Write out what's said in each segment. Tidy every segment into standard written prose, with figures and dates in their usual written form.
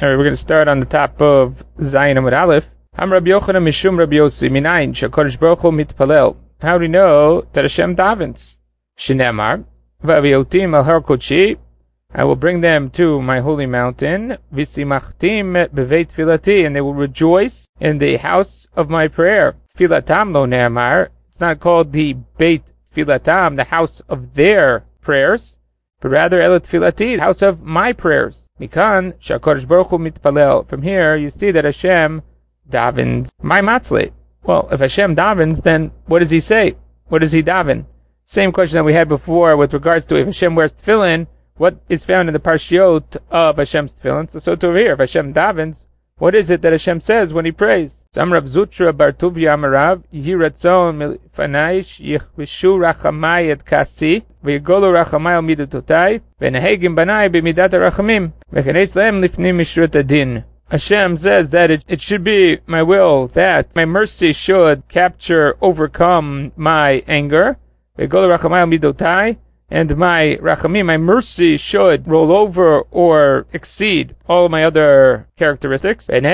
We're going to start on the top of Zayin Amud Aleph. Ham Rabbi Yochanan Mishum Rabbi Yossi Minayin Shakadosh Baruch Hu Mitpalel. How do we know that Hashem davens? Shneimar V'aviotim al Har Kodeshi. I will bring them to my holy mountain. V'simachtim beveit tfilati, and they will rejoice in the house of my prayer. Tfilatam lo ne'amar. It's not called the Beit Tfilatam, the house of their prayers, but rather El Tfilati, the house of my prayers. Mikan Shakadosh Baruch Hu Mitpalel. From here, you see that Hashem davens. My matzle. Well, if Hashem davens, then what does he say? What does he daven? Same question that we had before with regards to if Hashem wears tefillin, what is found in the parshiot of Hashem's tefillin. So too over here, if Hashem davens, what is it that Hashem says when he prays? Samrav Zutra Bar Tuvia Amarav Yiratzon Milfanaish Yichvishu Rachamai et Kasi V'yigolu Rachamai al Midutotai V'nehegim Banai B'midat Rachamim V'chenes Lehem Lifnim Mishrut Adin. Hashem says that it should be my will that my mercy should overcome my anger. V'yigolu Rachamai al Midutotai, and my rachamim, my mercy, should roll over or exceed all of my other characteristics. And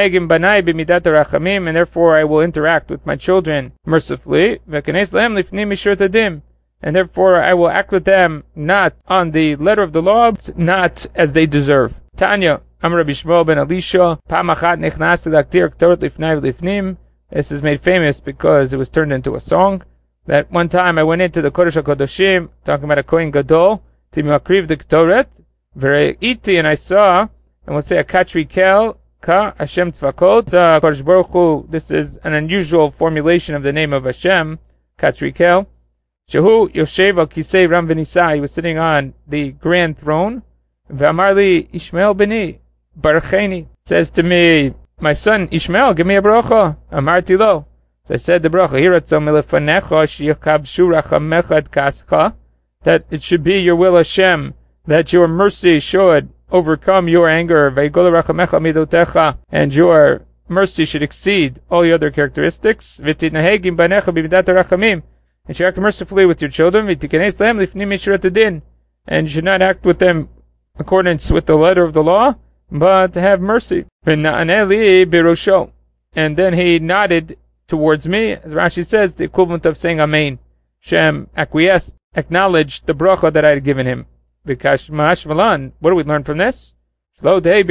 therefore I will interact with my children mercifully. And therefore I will act with them not on the letter of the law, not as they deserve. Tanya, Amar Rabbi Shmuel ben Elisha, Pamachat nechnasti laktir ktorot lifnai v'lifnim. This is made famous because it was turned into a song. That one time I went into the Kodesh HaKadoshim, talking about a Kohen Gadol, to makriv the Ktoret, Vere'iti, and I saw, and we'll say a Katri Kel, Ka, Hashem Tzvakot, Kodesh Baruch Hu. This is an unusual formulation of the name of Hashem, Katri Kel. Shehu Yoshev al Kisei Ram V'Nisa, he was sitting on the grand throne. Ve'amarli Ishmael Beni, Baracheni, says to me, my son Ishmael, give me a bracha. Amarti lo. So I said the bracha, that it should be your will, Hashem, that your mercy should overcome your anger, and your mercy should exceed all the other characteristics, and should act mercifully with your children, and you should not act with them in accordance with the letter of the law, but have mercy. And then he nodded towards me, as Rashi says, the equivalent of saying Amen. Shem acquiesced, acknowledged the bracha that I had given him. V'kash ma'ash malan. What do we learn from this? Even the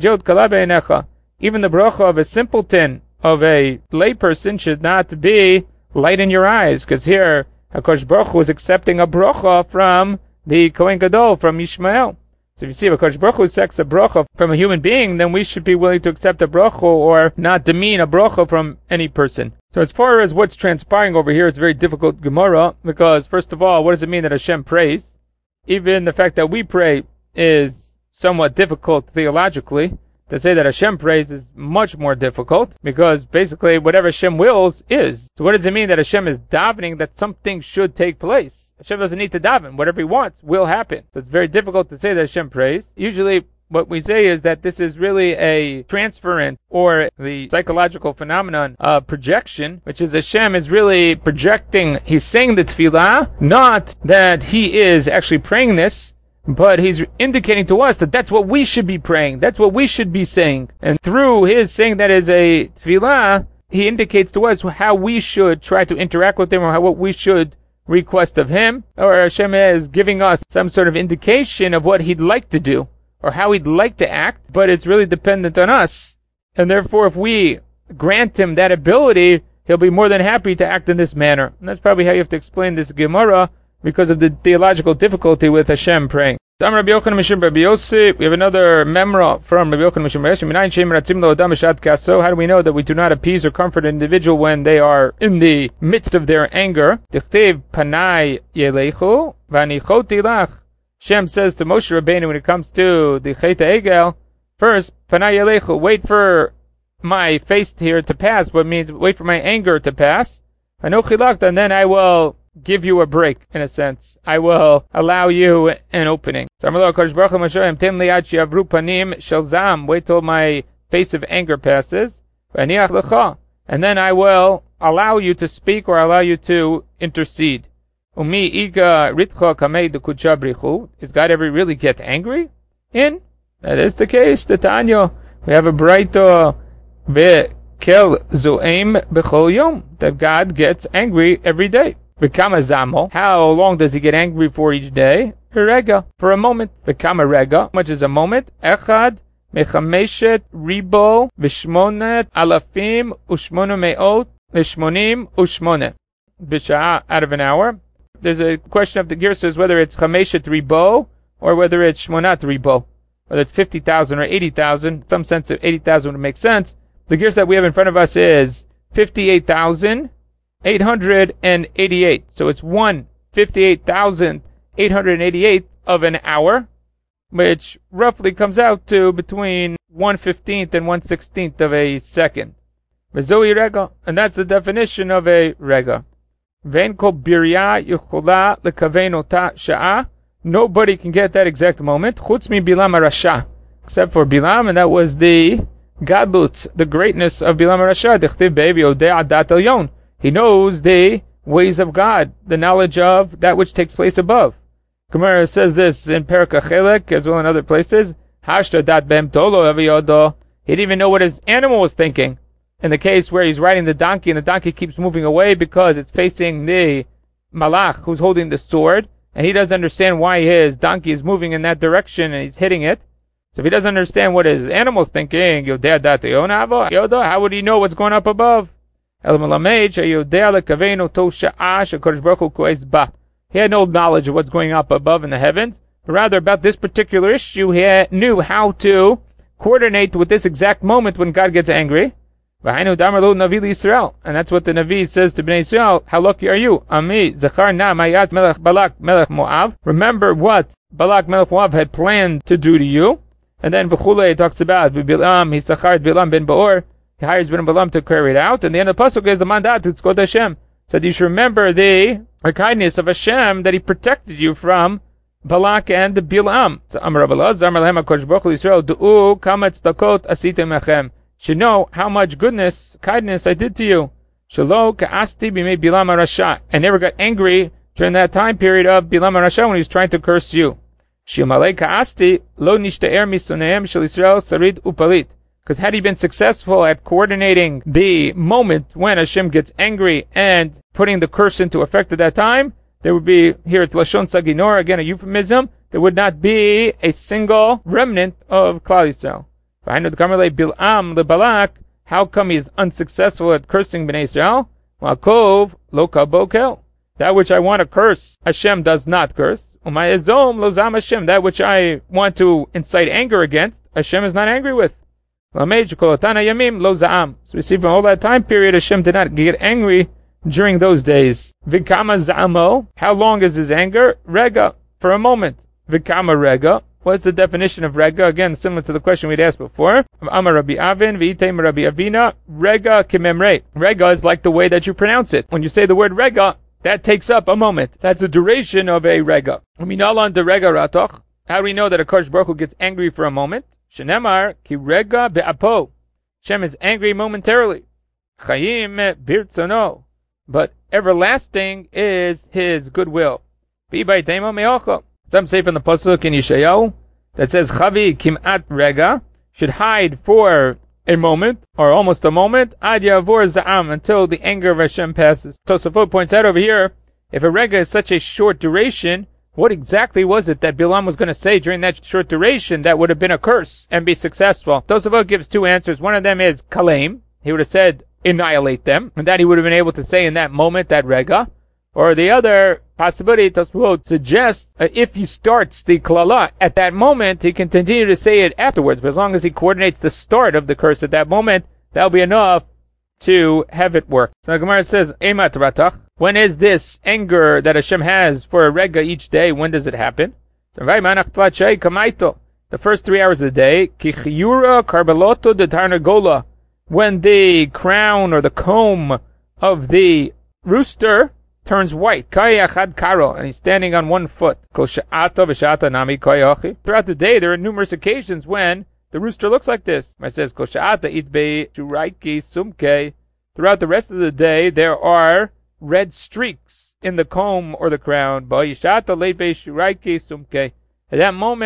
bracha of a simpleton, of a layperson, should not be light in your eyes, because here HaKadosh Baruch Hu was accepting a bracha from the Kohen Gadol, from Ishmael. So if you see if HaKadosh Baruch Hu accepts a bracha from a human being, then we should be willing to accept a bracha or not demean a bracha from any person. So as far as what's transpiring over here, it's a very difficult Gemara, because first of all, what does it mean that Hashem prays? Even the fact that we pray is somewhat difficult theologically. To say that Hashem prays is much more difficult, because basically whatever Hashem wills is. So what does it mean that Hashem is davening that something should take place? Hashem doesn't need to daven. Whatever he wants will happen. So it's very difficult to say that Hashem prays. Usually what we say is that this is really a transference, or the psychological phenomenon of projection, which is Hashem is really projecting. He's saying the tefillah, not that he is actually praying this, but he's indicating to us that that's what we should be praying. That's what we should be saying. And through his saying that is a tefillah, he indicates to us how we should try to interact with him, or what we should request of him, or Hashem is giving us some sort of indication of what he'd like to do, or how he'd like to act, but it's really dependent on us. And therefore, if we grant him that ability, he'll be more than happy to act in this manner. And that's probably how you have to explain this Gemara, because of the theological difficulty with Hashem praying. We have another memra from Rabbi Yochanan Mishum Rabbi. How do we know that we do not appease or comfort an individual when they are in the midst of their anger? Shem says to Moshe Rabbeinu when it comes to the Chet HaEgel, first, Panay Yelechu, wait for my face here to pass, what means wait for my anger to pass. And then I will give you a break, in a sense. I will allow you an opening. So wait till my face of anger passes, and then I will allow you to speak, or allow you to intercede. Is God ever really get angry? That is the case. The Tanya. We have a Braita ve'kel zo'em b'chol yom, that God gets angry every day. V'kama zamo, how long does he get angry for each day? Rega, for a moment. V'kama rega, how much is a moment? Echad mechameshet ribo v'shmonet alafim u'shmona me'ot v'shmonim u'shmona. B'sha'a, out of an hour. There's a question of the Girsas whether it's chameshet ribo or whether it's shmonat ribo. Whether it's 50,000 or 80,000, some sense of 80,000 would make sense. The Girs that we have in front of us is 58,888. So it's 1/58,888 of an hour, which roughly comes out to between 1/15th and 1/16th of a second. Zoi rega, and that's the definition of a rega. Vein kol birya yuchola lekavein ota sha'a. Nobody can get that exact moment. Chutz mi Bilam HaRasha, except for Bilam, and that was the gadlut, the greatness of Bilam HaRasha. Dichtiv be'evi odeh adat elyon. He knows the ways of God, the knowledge of that which takes place above. Gemara says this in Perek HaChelek as well in other places. Hashta dat be'em tolo aviyodo. He didn't even know what his animal was thinking. In the case where he's riding the donkey and the donkey keeps moving away because it's facing the malach who's holding the sword, and he doesn't understand why his donkey is moving in that direction and he's hitting it. So if he doesn't understand what his animal's thinking, how would he know what's going up above? He had no knowledge of what's going up above in the heavens, but rather about this particular issue, he knew how to coordinate with this exact moment when God gets angry. And that's what the Navi says to Bnei Yisrael. How lucky are you? Ami zachar na mayat melech Balak melech Moav. Remember what Balak melech Moav had planned to do to you. And then V'chule talks about Bilam, he sachared Bilam ben Baor. He hires Ben Balam to carry it out. And the end of the pasuk is the mandat to tzkot Hashem. So you should remember the kindness of Hashem that He protected you from Balak and Bilam. So Amar Rabbalaz, Amar Lehem HaKodesh Baruch Hu Yisrael, Du'u kama tzedakot asitem lechem. Should know how much kindness I did to you. Shelo ka'asti b'mei Bilam HaRasha. I never got angry during that time period of Bilam HaRasha when he was trying to curse you. Shimalei ka'asti lo nishta'er misoneim shel Yisrael sarid upalit. Because had he been successful at coordinating the moment when Hashem gets angry and putting the curse into effect at that time, there would be, here it's Lashon Saginor, again a euphemism, there would not be a single remnant of Klal Yisrael. Bilam the Balak, how come he's unsuccessful at cursing Bnei Israel? Ma'akov lo kabokel. That which I want to curse, Hashem does not curse. Umayezom lo zam Hashem. That which I want to incite anger against, Hashem is not angry with. So we see from all that time period, Hashem did not get angry during those days. Vikama zamo. How long is his anger? Rega, for a moment. Vikama rega. What's the definition of rega? Again, similar to the question we'd asked before. Amar Rabbi Avin, v'item Rabbi Avina, rega kimemre. Rega is like the way that you pronounce it. When you say the word rega, that takes up a moment. That's the duration of a rega. Uminalan de rega ratoch. How do we know that a Kodesh Baruch Hu gets angry for a moment? Shenemar ki rega be'apo. Hashem is angry momentarily. Chayim birtzono. But everlasting is His goodwill. B'baytemo me'ocho. Some say from the pasuk in Yeshayahu that says Chavi Kimat Rega, should hide for a moment or almost a moment Ad Yavor Za'am, until the anger of Hashem passes. Tosafot points out over here, if a Rega is such a short duration, what exactly was it that Bilam was going to say during that short duration that would have been a curse and be successful? Tosafot gives two answers. One of them is Kalem. He would have said annihilate them, and that he would have been able to say in that moment, that Rega. Or the other possibility, Tosafot suggests, if he starts the klala at that moment, he can continue to say it afterwards. But as long as he coordinates the start of the curse at that moment, that'll be enough to have it work. So the Gemara says, Emat Ratach. When is this anger that Hashem has for a rega each day? When does it happen? The first 3 hours of the day, Kichiyura Karbeloto de Tarnagola. When the crown or the comb of the rooster turns white, and he's standing on one foot. Throughout the day, there are numerous occasions when the rooster looks like this. It says, throughout the rest of the day, there are red streaks in the comb or the crown. At that moment,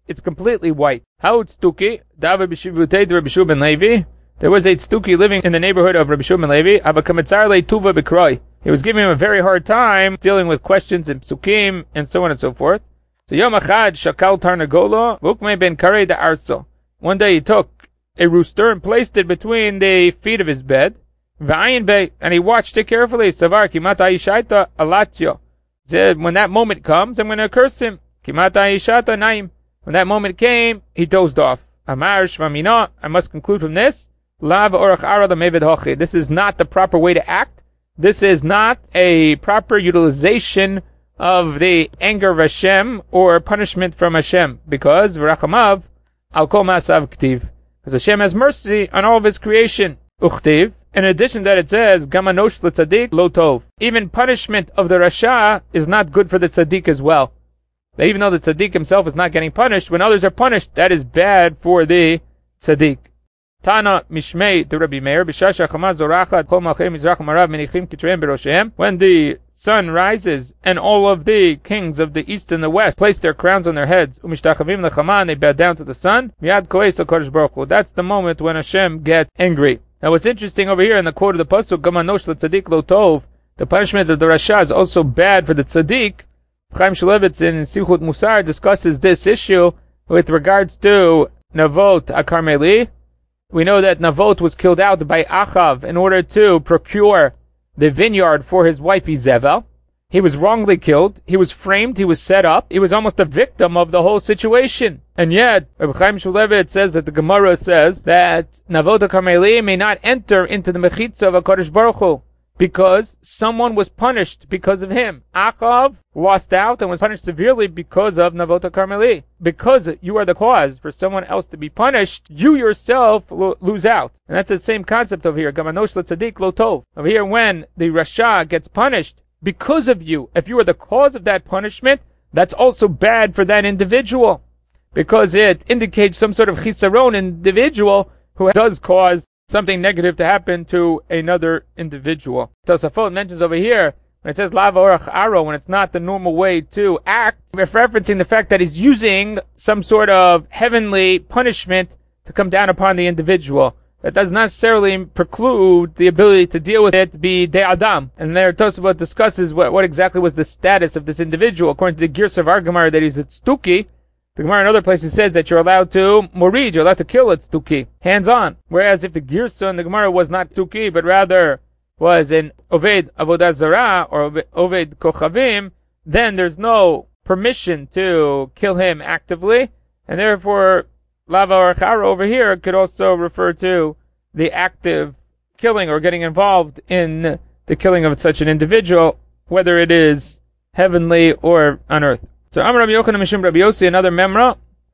it's completely white. How tztuki? David b'shivutei Rabbi Shua ben Levi. There was a tztuki living in the neighborhood of Rabbi Shua ben Levi. Abakamitzar le tuva b'kroi. He was giving him a very hard time dealing with questions in psukim and so on and so forth. So Yom Achad shakal tarnagolo v'ukmei ben karei de arso. One day he took a rooster and placed it between the feet of his bed. V'ayin bei, and he watched it carefully. Savar kimat ayishaita alatyo. Said, when that moment comes, I'm going to curse him. Kimat ayishata naim. When that moment came, he dozed off. Amar shmamina. I must conclude from this. Lav orach ara mevid hochi. This is not the proper way to act. This is not a proper utilization of the anger of Hashem or punishment from Hashem. Because v'rachamav al kol masav ktiv. Because Hashem has mercy on all of His creation. Uchtiv. In addition to that, it says, Gamanosh l'tzadik lo tov. Even punishment of the Rasha is not good for the tzaddik as well. That even though the tzaddik himself is not getting punished, when others are punished, that is bad for the tzaddik. Tana mishmei to Rabbi Meir, b'shasha chama zorachat kol malchei mizrach marav menichim kitreim beroshem. When the sun rises and all of the kings of the east and the west place their crowns on their heads, umishtachavim lechama, and they bow down to the sun, miyad koes HaKadosh Baruch Hu. That's the moment when Hashem gets angry. Now what's interesting over here in the quote of the Pasuk, Gamanosh l'tzadik lo tov, the punishment of the Rasha is also bad for the tzaddik. Chaim Shulevitz in Simchut Musar discusses this issue with regards to Navot HaKarmeli. We know that Navot was killed out by Achav in order to procure the vineyard for his wife Izebel. He was wrongly killed. He was framed. He was set up. He was almost a victim of the whole situation. And yet, Rabbi Chaim Shulevitz says that the Gemara says that Navot HaKarmeli may not enter into the Mechitza of HaKadosh Baruch Hu because someone was punished because of him. Achav lost out and was punished severely because of Navot HaKarmeli. Because you are the cause for someone else to be punished, you yourself lose out. And that's the same concept over here. Gamanosh l'tzadik lo tov. Over here, when the Rasha gets punished because of you, if you are the cause of that punishment, that's also bad for that individual, because it indicates some sort of chisaron individual who does cause something negative to happen to another individual. Tosafot mentions over here, when it says lava orach aro, when it's not the normal way to act, we're referencing the fact that he's using some sort of heavenly punishment to come down upon the individual. That does not necessarily preclude the ability to deal with it, be de adam. And there Tosafot discusses what exactly was the status of this individual. According to the Girs of our Gemara, that he's a tztuki. The Gemara in other places says that you're allowed to morid, you're allowed to kill a tztuki, hands on. Whereas if the Girsa in the Gemara was not tztuki, but rather was an oved avodah zarah or oved kochavim, then there's no permission to kill him actively, and therefore lava or chara over here could also refer to the active killing or getting involved in the killing of such an individual, whether it is heavenly or on earth. So Amar Rabbi Yochanan Mishum Rabbi Yossi, another memra,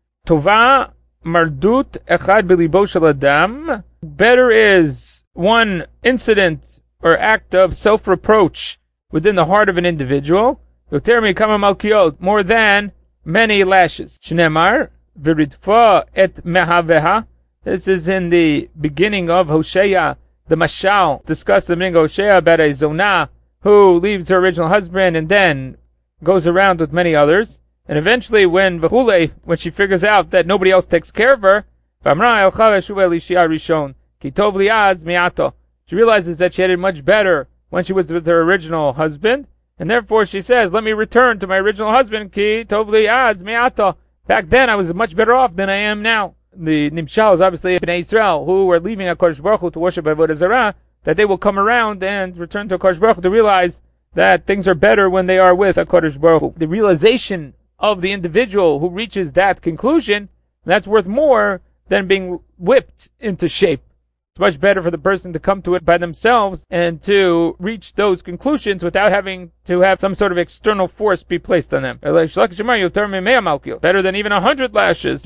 Tova mardut echad b'libo shel adam. Better is one incident or act of self-reproach within the heart of an individual, yoter mikama malkiot, more than many lashes. Shneimar v'ridfa et mehaveha. This is in the beginning of Hosea. The mashal discussed the beginning of Hosea about a zonah who leaves her original husband and then goes around with many others, and eventually when she figures out that nobody else takes care of her, she realizes that she had it much better when she was with her original husband, and therefore she says, let me return to my original husband, back then I was much better off than I am now. The Nimshal is obviously Bnei Israel, who were leaving HaKadosh Baruch Hu to worship Avodah Zarah, that they will come around and return to HaKadosh Baruch Hu to realize that things are better when they are with HaKadosh Baruch Hu. The realization of the individual who reaches that conclusion, that's worth more than being whipped into shape. It's much better for the person to come to it by themselves and to reach those conclusions without having to have some sort of external force be placed on them. Better than even 100 lashes.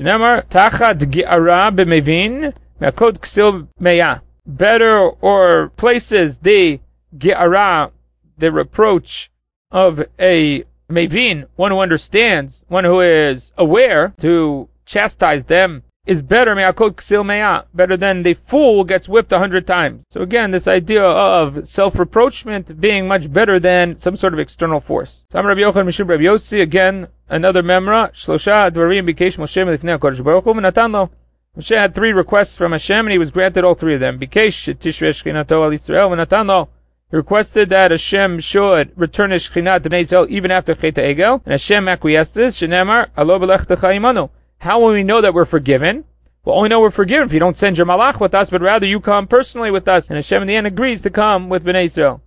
Better or places the ge'ara, the reproach of a mevin, one who understands, one who is aware, to chastise them is better better than the fool who gets whipped 100 times. So again, this idea of self-reproachment being much better than some sort of external force. Rabbi Yochanan Mishum Rabbi Yossi, again, another memra, Shlosha Dvarim Bikesh Moshe Melifnei HaKadosh Baruch Hu V'natan Lo. Moshe had 3 requests from Hashem, and he was granted all 3 of them. Bikesh Tishrei Shechinato Al Yisrael V'natan Lo. He requested that Hashem should return His Shekhinah to Bnei Yisrael even after Chet HaEgel, and Hashem acquiesced this. Shenemar Alo B'lech Techa Imanu. How will we know that we're forgiven? Well, only know we're forgiven if you don't send your malach with us, but rather you come personally with us. And Hashem in the end agrees to come with Bnei Yisrael.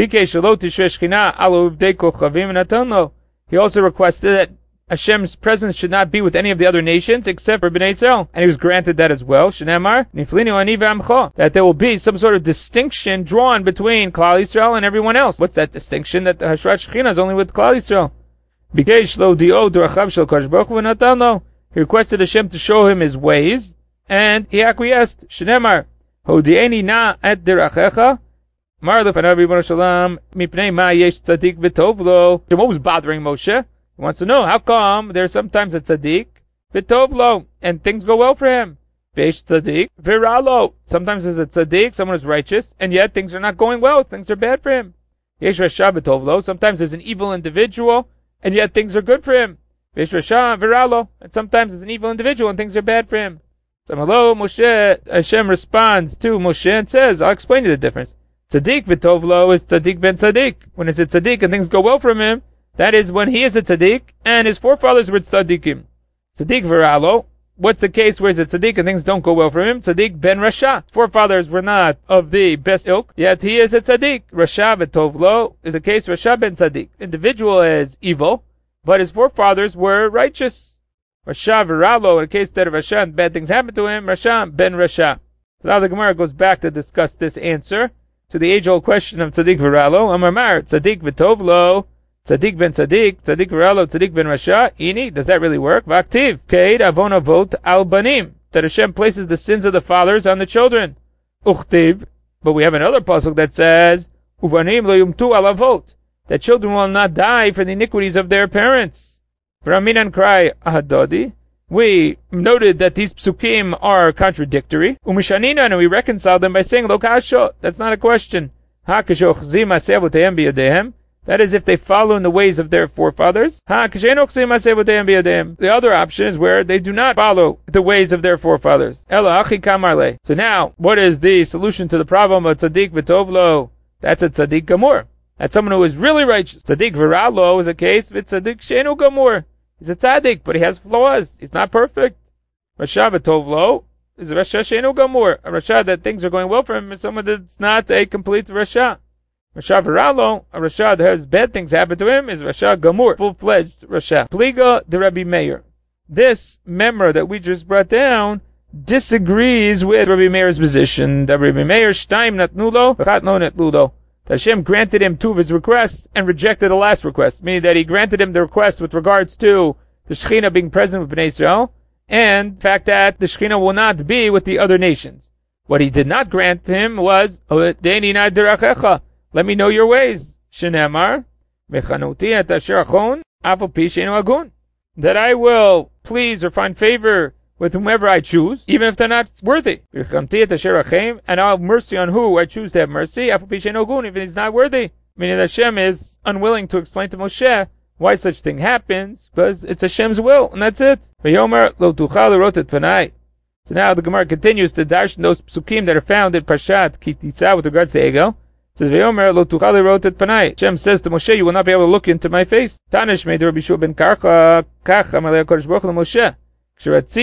He also requested that Hashem's presence should not be with any of the other nations except for Bnei Yisrael, and he was granted that as well. That there will be some sort of distinction drawn between Klal Yisrael and everyone else. What's that distinction? That the Hashrat Shekhinah is only with Klal Yisrael. He requested Hashem to show him His ways, and he acquiesced. Shnemar, Hodieni na et derachecha. Mar lefanav Ribono Shalom mipnei ma yesh tzadik v'tov lo. What was bothering Moshe? He wants to know how come there's sometimes a tzaddik v'tov lo, and things go well for him. V'yesh tzadik v'ralo. Sometimes there's a tzaddik, someone who's righteous, and yet things are not going well. Things are bad for him. Yesh rasha v'tov lo. Sometimes there's an evil individual, and yet things are good for him. And sometimes it's an evil individual and things are bad for him. So hello, Moshe, Hashem responds to Moshe and says, I'll explain you the difference. Tzaddik v'tovlo is tzaddik ben tzaddik. When it's a tzaddik and things go well for him, that is when he is a tzaddik and his forefathers were tzaddikim. Tzaddik v'ralo, what's the case where he's a tzaddik and things don't go well for him? Tzaddik ben rasha. Forefathers were not of the best ilk, yet he is a tzaddik. Rasha v'tovlo is a case rasha ben tzaddik. Individual is evil, but his forefathers were righteous. Rasha v'ralo, in a case that of Rasha and bad things happen to him, Rasha ben Rasha. So now the Gemara goes back to discuss this answer to the age-old question of Tzaddik v'ralo. Amar Mar, Tzaddik v'tovlo, Tzaddik ben Tzaddik, Tzaddik v'ralo, Tzaddik ben Rasha. Ini, does that really work? V'aktiv, Keid avon avot al banim, that Hashem places the sins of the fathers on the children. Uchtiv, but we have another pasuk that says, Uvanim lo yumtu al avot, that children will not die for the iniquities of their parents. Raminan cry ahadodi. We noted that these psukim are contradictory. Umishanina, and we reconcile them by saying lo kasho. That's not a question. That is if they follow in the ways of their forefathers. The other option is where they do not follow the ways of their forefathers. So now, what is the solution to the problem of tzaddik v'tovlo? That's a tzaddik gamur. That's someone who is really righteous. Tzaddik v'ralo is a case with tzaddik shenu gamur. He's a tzaddik, but he has flaws. He's not perfect. Rasha v'tovlo is a rasha shenu gamur. A rasha that things are going well for him is someone that's not a complete rasha. Rasha v'ralo, a rasha that has bad things happen to him, is rasha gamur, full-fledged rasha. Pliga de Rabbi Meir. This memra that we just brought down disagrees with Rabbi Meir's position. That Rabbi Meir shtaim natnulo v'chat lo natlulo. Hashem granted him 2 of his requests and rejected the last request, meaning that he granted him the request with regards to the Shekhinah being present with Bnei Israel, and the fact that the Shekhinah will not be with the other nations. What he did not grant him was, let me know your ways. Shenemar, that I will please or find favor with whomever I choose, even if they're not worthy. And I'll have mercy on who I choose to have mercy, if he's not worthy. Meaning that Hashem is unwilling to explain to Moshe why such thing happens, because it's Hashem's will, and that's it. So now the Gemara continues to darshan those psukim that are found in Parshat Kitisa with regards to Egel. It says, Hashem says to Moshe, you will not be able to look into my face. Tanish made Rabbi Shua ben Karcha, Kach Amalei HaKadosh Baruch Hu Moshe. When I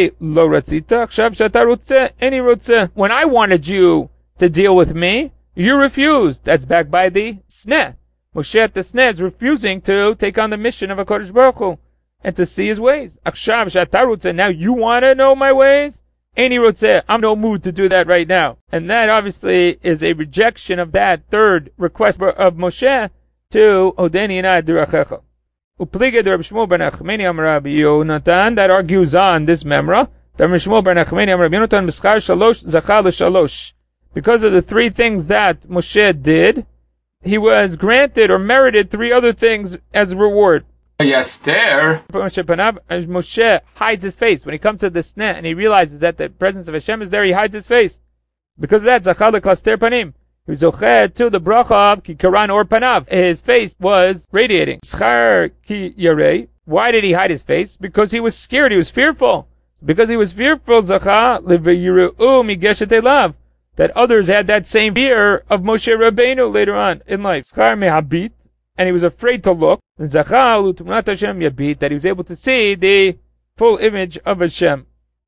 wanted you to deal with me, you refused. That's backed by the Sneh. Moshe at the Sneh is refusing to take on the mission of HaKadosh Baruch Hu and to see his ways. Now you want to know my ways? I'm in no mood to do that right now. And that obviously is a rejection of that third request of Moshe to Odeni Inai Dirachecha. Upliga de Rabbi Shmuel ben Achmeni Amar Rabbi Yonatan, that argues on this memra. Rabbi Shmuel ben Achmeni Amar Rabbi Yonatan Mischar Shalosh Zachal Shalosh. Because of the 3 things that Moshe did, he was granted or merited 3 other things as a reward. Yaster. Moshe hides his face. When he comes to the sneh and he realizes that the presence of Hashem is there, he hides his face. Because of that, Zachar leklaster panim. He was zocher to the bracha of ki karan or panav. His face was radiating. Schar ki yarei. Why did he hide his face? Because he was scared. He was fearful. Because he was fearful, Zachar levayiru migeshet elav, that others had that same fear of Moshe Rabbeinu later on in life. Schar mehabit, and he was afraid to look. Zachar lutumnat Hashem yabit, that he was able to see the full image of Hashem.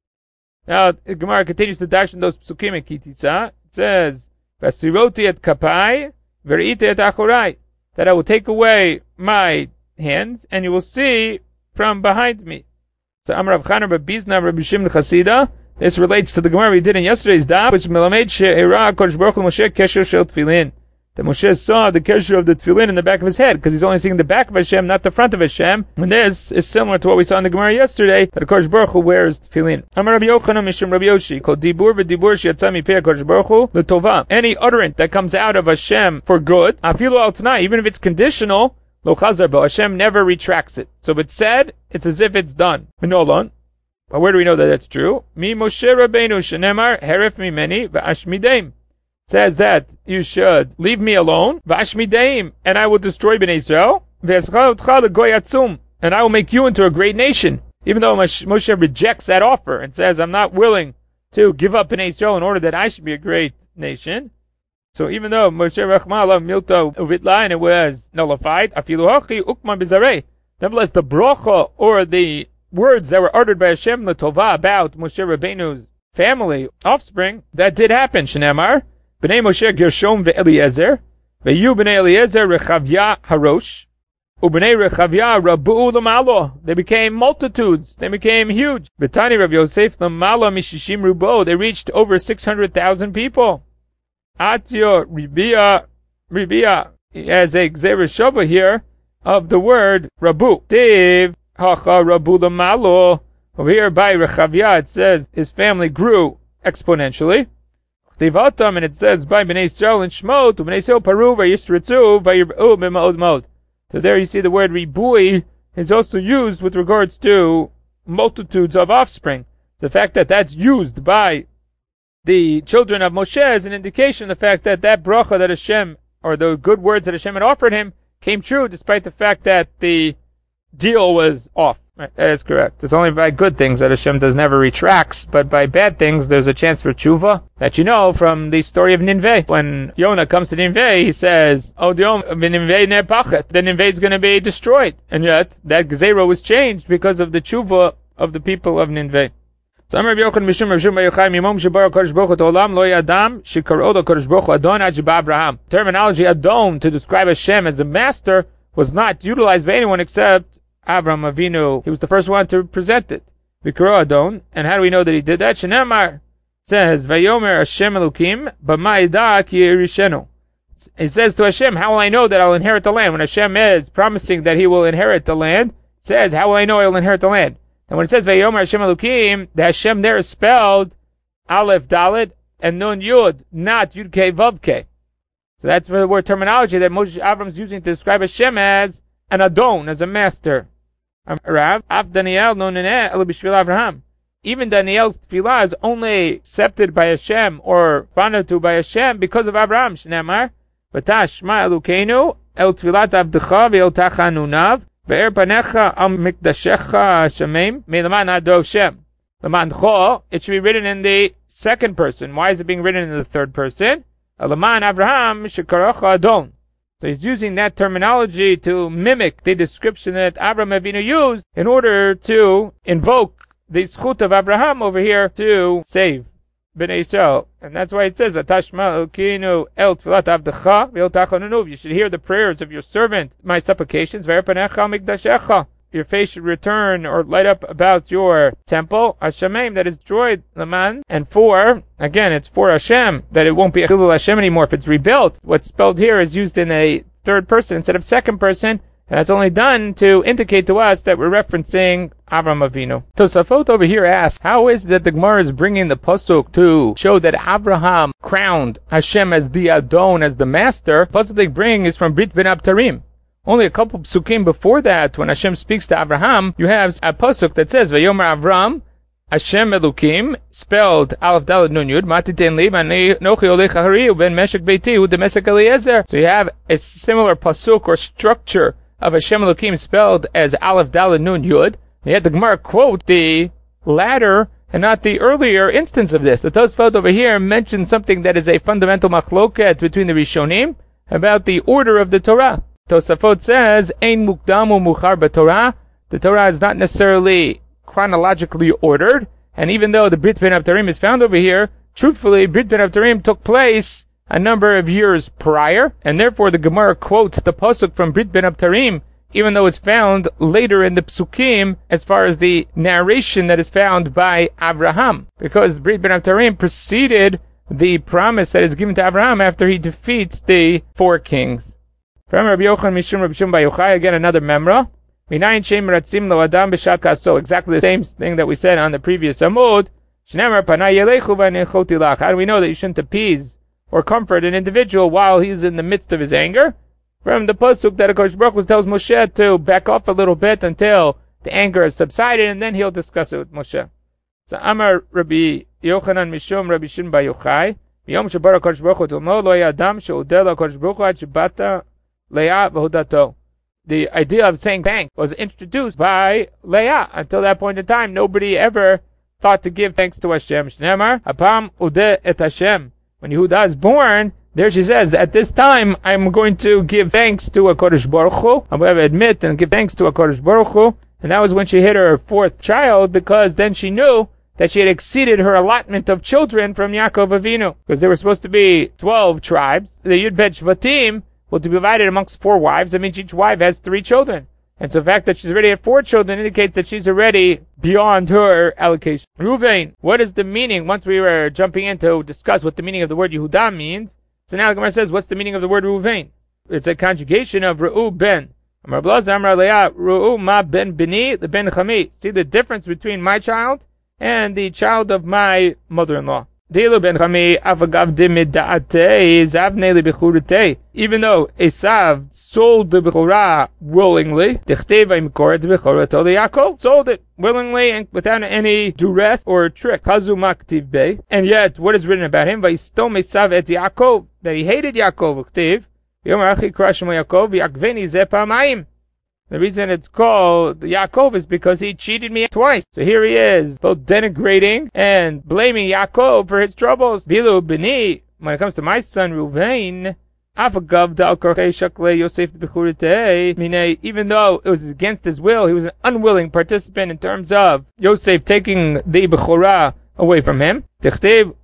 Now, the Gemara continues to dash in those psukim in Kitisa. It says, "Vasiroti et kapai, verite et achorai," that I will take away my hands, and you will see from behind me. So, Amar Rav Chanan Babizna Rabbi Shimon Chasida. This relates to the Gemara we did in yesterday's daf, which melamed she'era Kodesh Baruch Hu Moshe kesher shel tefillin. That Moshe saw the kesher of the tefillin in the back of his head, because he's only seeing the back of Hashem, not the front of Hashem. And this is similar to what we saw in the Gemara yesterday, that Kodesh Baruch Hu wears tefillin. Amar Rabbi Yochanan Mishum Rabbi Yoshi, called dibur v'dibur she'yatza mipei Kodesh Baruch Hu l'tova. Any utterance that comes out of Hashem for good, afilu al tanai, even if it's conditional, lo chazar bo, Hashem never retracts it. So if it's said, it's as if it's done. Minolon. But where do we know that that's true? Mi Moshe Rabbeinu shenemar heref mimeni v'ashmideim. Says that you should leave me alone, v'ashmideim, and I will destroy Bnei Israel, v'eschal otcha l'goy atzum, and I will make you into a great nation. Even though Moshe rejects that offer and says, I'm not willing to give up Bnei Israel in order that I should be a great nation. So even though Moshe Rachma alav milto uvitla, and it was nullified, afilu hachi ukman bizarei, nevertheless the bracha, or the words that were uttered by Hashem l'tova about Moshe Rabbeinu's family, offspring, that did happen. Shenemar, Bnei Moshe Gershom ve'Eliezer, ve'yu Bnei Eliezer Rechavya Harosh, u'Bnei Rechavya Rabu'u l'malo. They became multitudes. They became huge. B'tani Rav Yosef l'malo mishishim rubo. They reached over 600,000 people. Atyo Ribia as a Gzeir Shova here of the word Rabu. Tiv Hacha Rabu l'malo. Over here by Rechavya it says his family grew exponentially. And it says by Bnei Israel and Shmot, Bnei Israel Paru v'Yisritzu v'Yirbu b'Ma'od Ma'od. So there you see the word Ribui is also used with regards to multitudes of offspring. The fact that that's used by the children of Moshe is an indication of the fact that that bracha that Hashem, or the good words that Hashem had offered him, came true despite the fact that the deal was off. Right, that is correct. It's only by good things that Hashem does never retracts, but by bad things there's a chance for tshuva. That you know from the story of Ninveh. When Yonah comes to Ninveh, he says, "Oh, the Ninveh is going to be destroyed," and yet that Gezerah was changed because of the tshuva of the people of Ninveh. So Amar Rabbi Yochanan Mishum Rav Shimon Bar Yochai Mimom Shebar Kodesh Baruch Hu Olam Lo Yadam Shekaro Lo Kodesh Baruch Hu Adon Ad Sheba Abraham. Terminology Adon to describe Hashem as a master was not utilized by anyone except Avram Avinu. He was the first one to present it. Vikro Adon. And how do we know that he did that? Shenemar says, Vayomer Hashem Elokim B'ma'ida ki yirishenu. He says to Hashem, how will I know that I'll inherit the land? When Hashem is promising that he will inherit the land, it says, how will I know I will inherit the land? And when it says Vayomer Hashem Elokim, the Hashem there is spelled Aleph Dalet and Nun Yud, not Yud Kei Vav Kei. So that's the word terminology that Moshe Avram is using to describe Hashem as an Adon, as a master. Rav, Av Daniel no neneh elo b'shvil Avraham. Even Daniel's tefillah is only accepted by Hashem or responded to by Hashem because of Avraham. Shneimar, V'tah Shema Elokeinu el tefillat avdecha ve'el tachanunav ve'er panecha al mikdashecha Hashamim me'laman ado Shem. Laman it should be written in the second person. Why is it being written in the third person? Laman Avraham shekaracha Adon. So he's using that terminology to mimic the description that Abraham Avinu used in order to invoke the zchut of Abraham over here to save Bnei Israel. And that's why it says, V'tashma Elokeinu el tfilat avdecha ve'el tachanunuv. You should hear the prayers of your servant, my supplications, ve'er panecha al mikdashecha. Your face should return or light up about your temple, Hashamim, that is destroyed, Laman. And again, it's for Hashem, that it won't be a Chilul Hashem anymore if it's rebuilt. What's spelled here is used in a third person instead of second person, and that's only done to indicate to us that we're referencing Avram Avinu. Tosafot over here asks, how is it that the Gemara is bringing the pasuk to show that Abraham crowned Hashem as the Adon, as the master? The pasuk they bring is from Brit Ben Abtarim, Only a couple of psukim before that, when Hashem speaks to Abraham, you have a pasuk that says, Vayomer Avram, Hashem Elokim, spelled Aleph Daled Nun Yud, Matiten Li, Nochi Olech Hari, Uben Meshek Beiti, Udemesek Eliezer. So you have a similar pasuk or structure of Hashem Elokim spelled as Aleph Daled Nun Yud. Yet the Gemara quote the latter and not the earlier instance of this. The Tosfot over here mentions something that is a fundamental machloket between the Rishonim about the order of the Torah. Tosafot says, Ein mukdamu muchar b'Torah. The Torah is not necessarily chronologically ordered, and even though the Brit Ben Abtarim is found over here, truthfully, Brit Ben Abtarim took place a number of years prior, and therefore the Gemara quotes the pasuk from Brit Ben Abtarim, even though it's found later in the psukim as far as the narration that is found by Abraham, because Brit Ben Abtarim preceded the promise that is given to Abraham after he defeats the four kings. From Rabbi Yochanan Mishum Rabbi Shimon Bar Yochai, again another memra. Exactly the same thing that we said on the previous Amud. How do we know that you shouldn't appease or comfort an individual while he's in the midst of his anger? From the pasuk that HaKadosh Baruch Hu tells Moshe to back off a little bit until the anger has subsided, and then he'll discuss it with Moshe. So Amar Rabbi Yochanan Mishum Rabbi Shimon Bar Yochai, Yom Shabar HaKadosh Baruch Hu Tolmo Lo Yadam She'odel HaKadosh Baruch Hu Ad Shebata Leah V'Hodato. The idea of saying thanks was introduced by Leah. Until that point in time, nobody ever thought to give thanks to Hashem. Shneimar Hapam Udeh Et Hashem. When Yehuda is born, there she says, at this time, I'm going to give thanks to HaKadosh Baruch Hu. I'm going to admit and give thanks to HaKadosh Baruch Hu. And that was when she hit her fourth child, because then she knew that she had exceeded her allotment of children from Yaakov Avinu. Because there were supposed to be 12 tribes. The Yud Bet Shvatim will be divided amongst 4 wives. That means each wife has 3 children. And so the fact that she's already at 4 children indicates that she's already beyond her allocation. Ruvain, what is the meaning? Once we were jumping in to discuss what the meaning of the word Yehuda means, so now the Gemara says, what's the meaning of the word Ruvain? It's a conjugation of Ru'u ben. Amar Blaza Amar Leah, Ru'u ma ben bini le ben chami. See the difference between my child and the child of my mother-in-law. Even though Esav sold the Bechorah willingly, sold it willingly and without any duress or trick. And yet, what is written about him? That he hated Yaakov. The reason it's called Yaakov is because he cheated me twice. So here he is, both denigrating and blaming Yaakov for his troubles. Bilu b'ni, when it comes to my son Ruvain, even though it was against his will, he was an unwilling participant in terms of Yosef taking the Bechorah away from him. Pasuk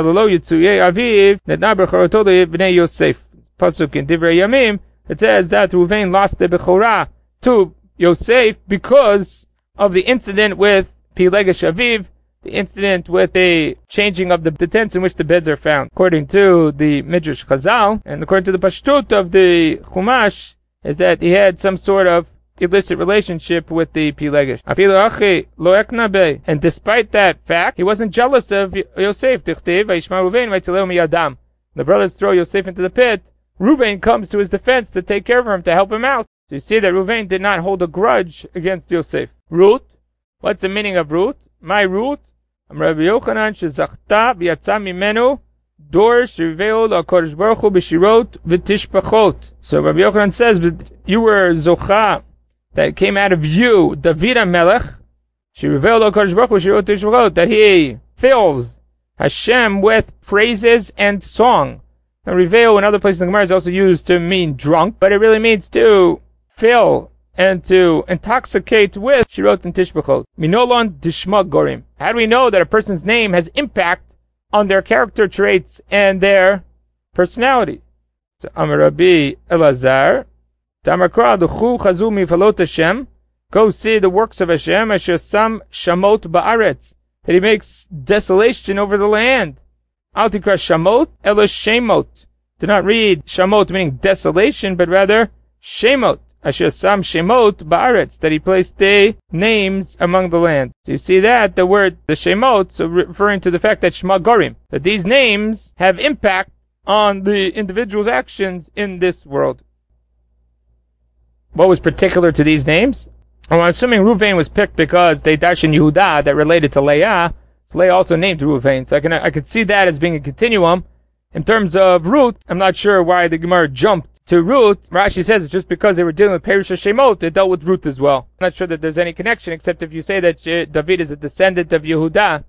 in Divrei Yamim, it says that Ruvain lost the Bechorah to Yosef because of the incident with Pilegesh Aviv, the incident with the changing of the tents in which the beds are found. According to the Midrash Chazal, and according to the Pashtut of the Chumash, is that he had some sort of illicit relationship with the Pilegesh. And despite that fact, he wasn't jealous of Yosef. The brothers throw Yosef into the pit. Reuven comes to his defense to take care of him, to help him out. So you see that Reuven did not hold a grudge against Yosef. Ruth, what's the meaning of Ruth? My Ruth, Rabbi Yochanan shezachta v'yatza mimenu dor shirveo l'HaKadosh Baruch Hu b'shirot v'tishpachot. So Rabbi Yochanan says that you were zocha, that came out of you, David HaMelech, shirveo l'HaKadosh Baruch Hu b'shirot v'tishpachot, that he fills Hashem with praises and song. And Riveo in other places in the Gemara is also used to mean drunk, but it really means to fill and to intoxicate with Shirot and Tishbachot. Minolon Dishma Gorim. How do we know that a person's name has impact on their character traits and their personality? So Amar Rabbi Elazar, Tamakra Duchu Chazu Mifalot Hashem. Go see the works of Hashem, Asher Sam Shamot Ba'aretz, that he makes desolation over the land. Al tikra Shamot, Ela Shemot. Do not read Shamot meaning desolation, but rather Shemot. Asher Sam Shemot Ba'aretz, that he placed the names among the land. So you see that, the word, the Shemot, so referring to the fact that Shema Gorim, that these names have impact on the individual's actions in this world. what was particular to these names? Well, I'm assuming Ruvain was picked because they darshan Yehuda that related to Leah. So Leah also named Ruvain. So I could see that as being a continuum. In terms of Ruth, I'm not sure why the Gemara jumped to Ruth. Rashi says it's just because they were dealing with Perush Shemot, they dealt with Ruth as well. I'm not sure that there's any connection, except if you say that David is a descendant of Yehuda.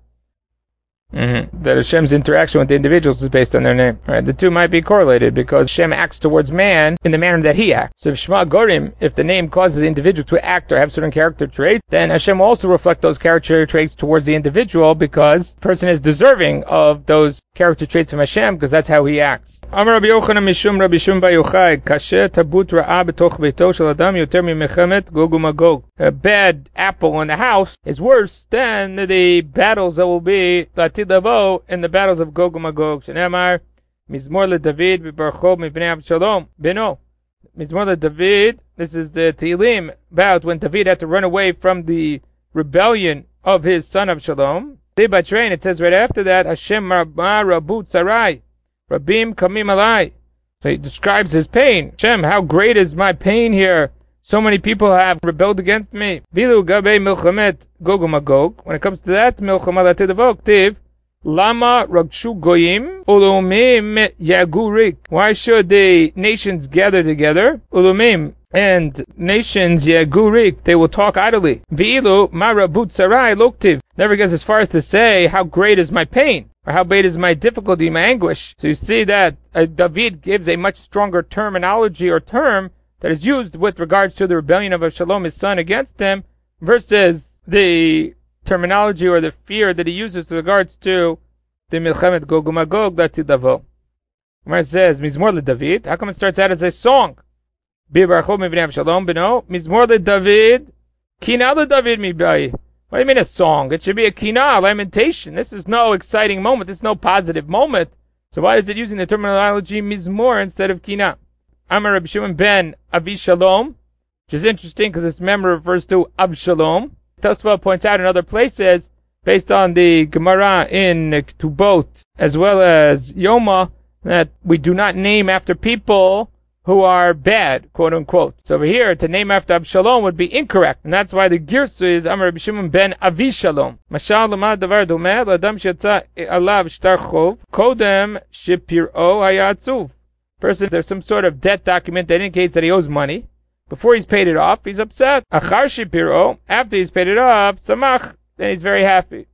That Hashem's interaction with the individuals is based on their name. Right? The two might be correlated because Hashem acts towards man in the manner that he acts. So if Shema Gorim, if the name causes the individual to act or have certain character traits, then Hashem will also reflect those character traits towards the individual because the person is deserving of those character traits from Hashem because that's how he acts. Amar Rabbi Yochanan Mishum Rabbi Shimon Bar Yochai Kasher Tabut Ra'a B'toch Beito Shel Adam Yoter Mimechemet Gog uMagog. A bad apple in the house is worse than the battles that will be Latid Lavo in the battles of Gog uMagog. Shenemar Mizmor LeDavid B'Barcho Mivnei Avshalom Beno. Mizmor LeDavid. This is the Tehillim about when David had to run away from the rebellion of his son Avshalom. It says right after that, Hashem Rabba Rabu Tzarai, Rabim Kamim Alai. So he describes his pain. Hashem, how great is my pain here? So many people have rebelled against me. Vilu Gabe Milchamet Gog uMagog. When it comes to that, Milchamat Latidavok, Tiv, Lama Ragshu Goyim, Ulumim Yagurik. Why should the nations gather together? Ulumim. And nations, Yagurik, they will talk idly. V'ilu marabut sarai loktiv. Never gets as far as to say, how great is my pain, or how great is my difficulty, my anguish. So you see that David gives a much stronger terminology or term that is used with regards to the rebellion of Avshalom, his son, against him, versus the terminology or the fear that he uses with regards to the Milchemet Gog uMagog Latidavo. Where says, Mizmor LeDavid, how come it starts out as a song? Bibarcho Mivnei Avshalom Beno, Mizmor LeDavid, Kina LeDavid Mibai. What do you mean a song? It should be a kina, a lamentation. This is no exciting moment. This is no positive moment. So why is it using the terminology mizmor instead of kina? Amar Rabbi Shimon ben Avishalom, which is interesting because this member refers to Avshalom. Tosfot points out in other places, based on the Gemara in Ketubot, as well as Yoma, that we do not name after people who are bad, quote unquote. So over here, to name after Avshalom would be incorrect, and that's why the Girsa is Amar Rabbi Shimon ben Avishalom. Mashal lama davar domeh l'adam shetza alav shtar chov kodem shepir'o hayatzuv. Person, there's some sort of debt document that indicates that he owes money. Before he's paid it off, he's upset. Achar shepir'o, after he's paid it off, samach, then he's very happy.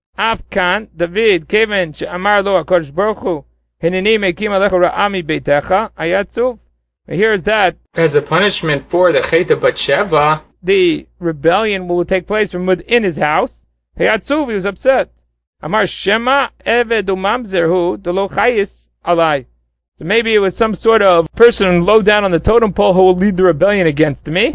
Afkan David keven she'amar lo HaKadosh Baruch Hu hineni mekim alecha ra'ami beitecha hayatzuv. Here is that as a punishment for the Chet of Batsheva, the rebellion will take place from within his house. Hayatzuv, he was upset. Amar Shema Eved Umamzerhu Delo Chayis Alai. So maybe it was some sort of person low down on the totem pole who will lead the rebellion against me.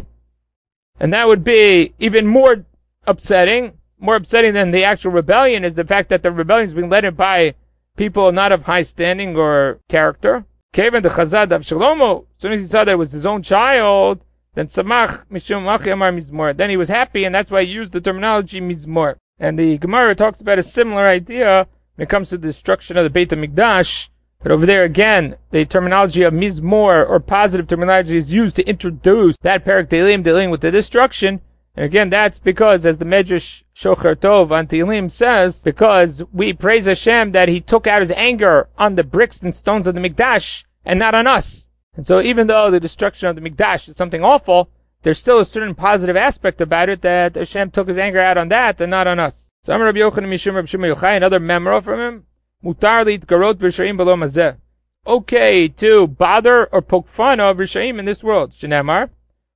And that would be even more upsetting. More upsetting than the actual rebellion is the fact that the rebellion is being led by people not of high standing or character. Kevin the Chazad of Shlomo, as soon as he saw that it was his own child, then Samach Mishum Machi Amar Mizmor. Then he was happy, and that's why he used the terminology Mizmor. And the Gemara talks about a similar idea when it comes to the destruction of the Beit HaMikdash. But over there again, the terminology of Mizmor, or positive terminology, is used to introduce that Perek Tehillim dealing with the destruction. And again, that's because, as the Medrash Shocher Tov on Tehillim says, because we praise Hashem that He took out His anger on the bricks and stones of the Mikdash and not on us. And so even though the destruction of the Mikdash is something awful, there's still a certain positive aspect about it that Hashem took His anger out on that and not on us. So Amar Rabbi Yochanan Mishum Rabbi Shimon Yochai, another memra from him, Mutar litgarot b'rishaim b'lo mazeh. Okay to bother or poke fun of Rishaim in this world. Shenemar,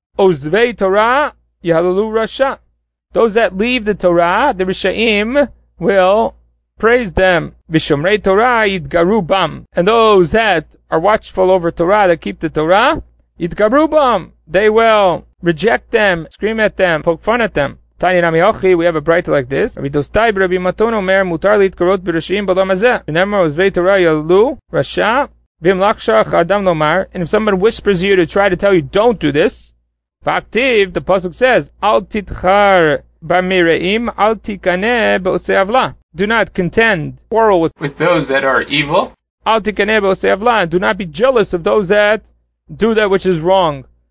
Ozvei Torah Yahalalu Rasha. Those that leave the Torah, the Rishaim, will praise them. V'shomrei Torah yidgaru bam. And those that are watchful over Torah, that keep the Torah, yidgaru bam. They will reject them, scream at them, poke fun at them. Tani Rami Ochi, we have a brighter like this. Rabbi Dostai Rabbi Maton Omer mutar litgarot b'Rishaim b'lo mazeh. Shenemar Ozvei Torah Yahalalu Rasha. V'im lakshach adam lomar. And if someone whispers you to try to tell you, don't do this, V'aktiv, the pasuk says, Al titchar b'mireim, al tikaneh b'osei avla. Do not contend, quarrel with those that are evil. Al tikaneh b'osei avla, and do not be jealous of those that do that which is wrong.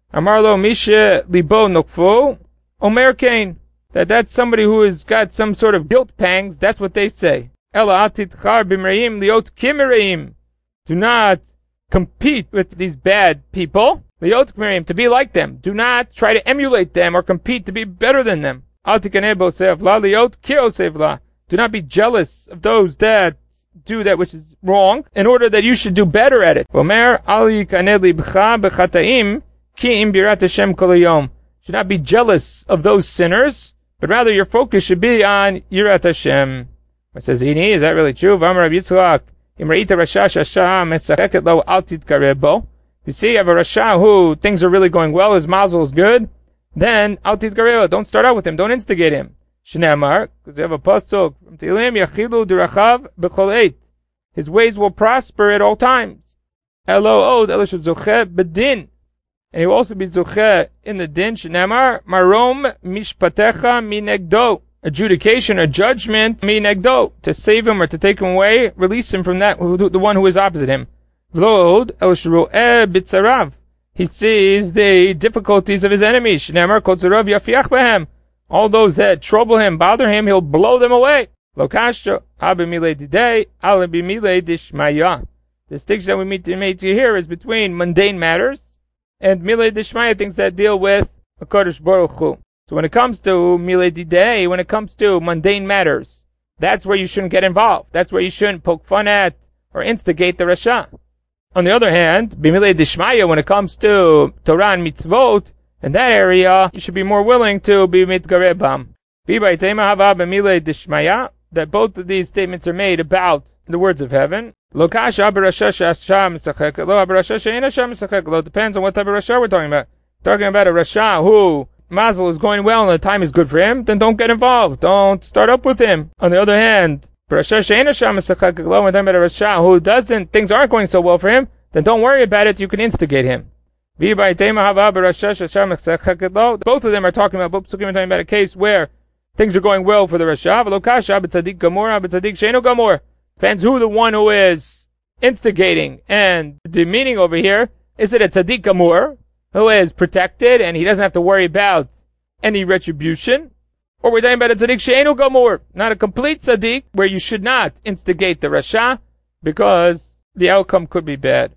Amarlo Misha Libo Nokfu, Omer Kain. That's somebody who has got some sort of guilt pangs. That's what they say. Ela atitchar b'mreim liot kimereim. Do not compete with these bad people. Liot kimereim, to be like them. Do not try to emulate them or compete to be better than them. Al tikaneh b'oseh avla liot ki'oseh avla. Do not be jealous of those that do that which is wrong, in order that you should do better at it. Omer al yikaneh libcha b'chataim ki im birat Hashem kol hayom. Should not be jealous of those sinners, but rather your focus should be on Yirat Hashem. It says, Ini, is that really true? V'amar Rav Yitzchak, Im re'ita rasha shasha mesacheket lo al titkareh bo. You see, you have a rasha who things are really going well, his mazel is good, then al titkareh bo, don't start out with him, don't instigate him. Shneamar, because you have a pasuk from Tehillim, yachilu derachav b'chol eit. His ways will prosper at all times. Elo od, elo zocheh bedin. And he will also be zocheh in the din. Shneamar, marom mishpatecha minegdo. Adjudication or judgment minegdo. To save him or to take him away, release him from that, the one who is opposite him. V'lo od, elo shro'eh bitzarav. He sees the difficulties of his enemies. Shneamar, kol tzarav yafiach behem. All those that trouble him, bother him, he'll blow them away. Lokasha, abimile didei, alabimile dishmaya. The distinction that we need to make here is between mundane matters and milei dishmaya, things that deal with HaKadosh Baruch Hu. So when it comes to milei didei, when it comes to mundane matters, that's where you shouldn't get involved. That's where you shouldn't poke fun at or instigate the rasha. On the other hand, bimilei dishmaya, when it comes to Torah and mitzvot, in that area, you should be more willing to be mitgareh bam. That both of these statements are made about the words of heaven. Lo depends on what type of rasha we're talking about. Talking about a rasha who mazel is going well and the time is good for him, then don't get involved. Don't start up with him. On the other hand, when we're talking about a rasha who doesn't, things aren't going so well for him, then don't worry about it. You can instigate him. Both of them are talking about a case where things are going well for the rasha. Depends who the one who is instigating and demeaning over here. Is it a tzaddik gamur who is protected and he doesn't have to worry about any retribution? Or we're talking about a tzaddik she'enu gamur, not a complete tzaddik, where you should not instigate the rasha because the outcome could be bad.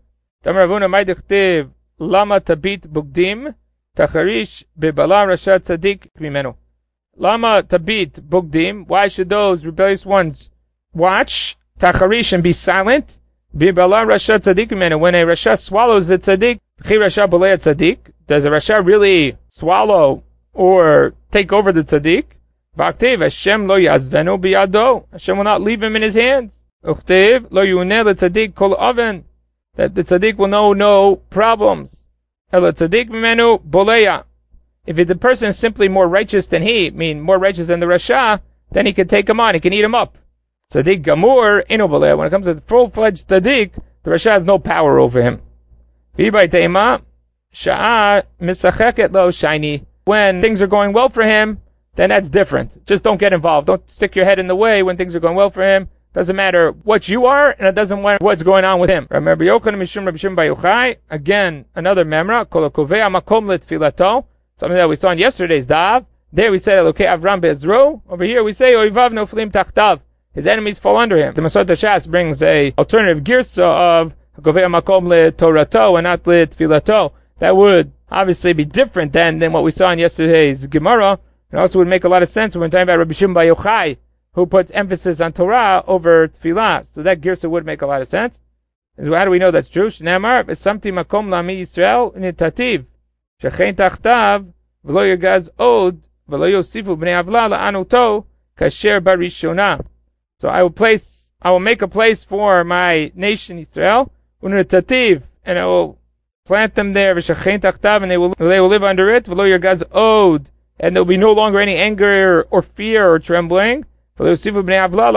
Lama tabit bugdim tacharish bebala rasha tzaddik mimenu. Lama tabit bugdim. Why should those rebellious ones watch tacharish and be silent? Bebala rasha tzaddik mimenu. When a rasha swallows the tzaddik, chi rasha bolei tzaddik. Does a rasha really swallow or take over the tzaddik? V'aktiv Hashem lo yazvenu biyado. Hashem will not leave him in his hands. Uchtiv lo yuneh letzaddik kol oven. That the tzaddik will know no problems. Ela tzaddik mimenu boleya. If the person is simply more righteous than he, more righteous than the rasha, then he can take him on, he can eat him up. Tzaddik gamur eno boleya. When it comes to the full-fledged tzaddik, the rasha has no power over him. V'ibay teima sha'a misacheket lo shiny. When things are going well for him, then that's different. Just don't get involved. Don't stick your head in the way when things are going well for him. Doesn't matter what you are, and it doesn't matter what's going on with him. Remember, Yochanan Mishum Rabbi Shimon Bar Yochai, again, another memra, Kol HaKovea Makom Letfilato, something that we saw in yesterday's Daf. There we said, Elokei Avram Be'ezro. Over here we say, Oivav Noflim Tachtav. His enemies fall under him. The Masot HaShas brings a alternative girsa of HaKovea Makom Letorato and not Letfilato. That would obviously be different than what we saw in yesterday's Gemara. It also would make a lot of sense when we're talking about Rabbi Shimon Bar Yochai, who puts emphasis on Torah over Tefillah. So that girsa would make a lot of sense. And how do we know that's true? Shneamar, V'samti makom la'ami Yisrael nitativ, shechein tachtav, v'lo yagaz od, v'lo yosifu b'nei avla la'anuto, kasher barishona. So I will make a place for my nation Israel, unitativ, and I will plant them there, v'shechein tachtav, and they will live under it, v'lo yagaz od, and there will be no longer any anger or fear or trembling. And they will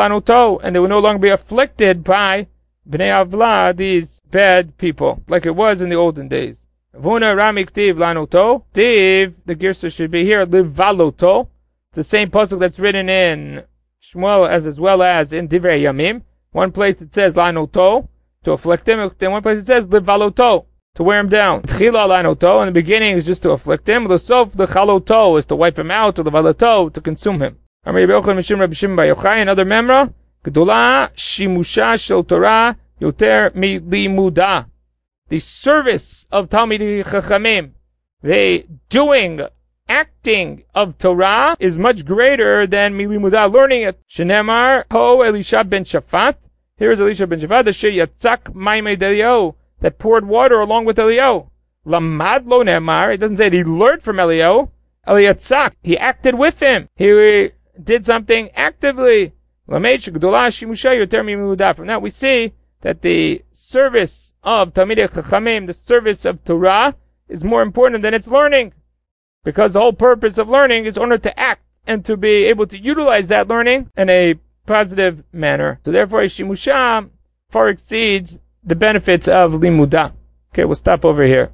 no longer be afflicted by Bnei Avla, these bad people, like it was in the olden days. Vuna Ramik Tiv Lanuto. Tiv, the girsa should be here, Livaloto. It's the same pasuk that's written in Shmuel as well as in Divrei Yamim. One place it says Lanuto, to afflict him, and one place it says Livaloto, to wear him down. Tchila lanoto, in the beginning is just to afflict him. L'sof l'chaloto is to wipe him out, or l'valato, to consume him. Another memra, G'dula shimusha shel Torah yoter milimuda. The service of Talmidei Chachamim, the acting of Torah is much greater than milimuda, learning it. Shenemar ho Elisha ben Shaphat. Here is Elisha ben Shaphat, the sheyatzak maimei Eliyahu, that poured water along with Eliyahu. Lamad lo nemar. It doesn't say that he learned from Eliyahu. Eliyatzak, he acted with him. He did something actively. From that we see that the service of Talmidei Chachamim, the service of Torah, is more important than its learning. Because the whole purpose of learning is in order to act and to be able to utilize that learning in a positive manner. So therefore, Shimusha far exceeds the benefits of Limudah. Okay, we'll stop over here.